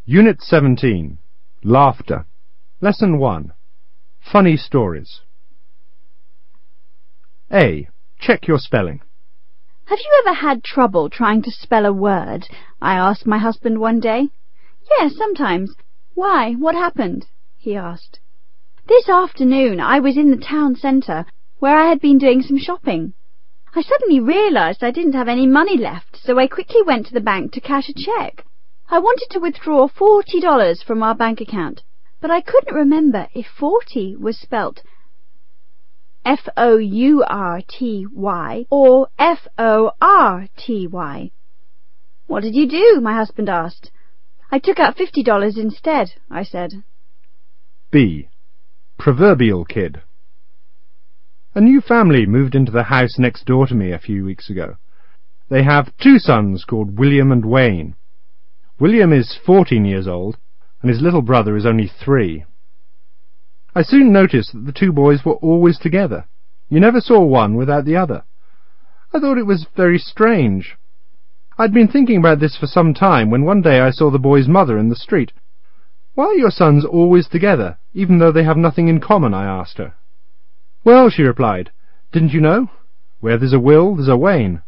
Unit 17. Laughter. Lesson 1. Funny stories. A. Check your spelling. Have you ever had trouble trying to spell a word? I asked my husband one day. Yes, sometimes. Why, what happened? He asked. This afternoon I was in the town centre, where I had been doing some shopping. I suddenly realized I didn't have any money left, so I quickly went to the bank to cash a cheque. I wanted to withdraw $40 from our bank account, but I couldn't remember if 40 was spelt F-O-U-R-T-Y or F-O-R-T-Y. What did you do? My husband asked. I took out $50 instead, I said. B. Proverbial kid. A new family moved into the house next door to me a few weeks ago. They have 2 sons called William and Wayne. William is 14 years old, and his little brother is only 3. I soon noticed that the 2 boys were always together. You never saw one without the other. I thought it was very strange. I'd been thinking about this for some time when one day I saw the boy's mother in the street. "Why are your sons always together, even though they have nothing in common?" I asked her. "Well," she replied, "didn't you know? Where there's a Will, there's a Wayne."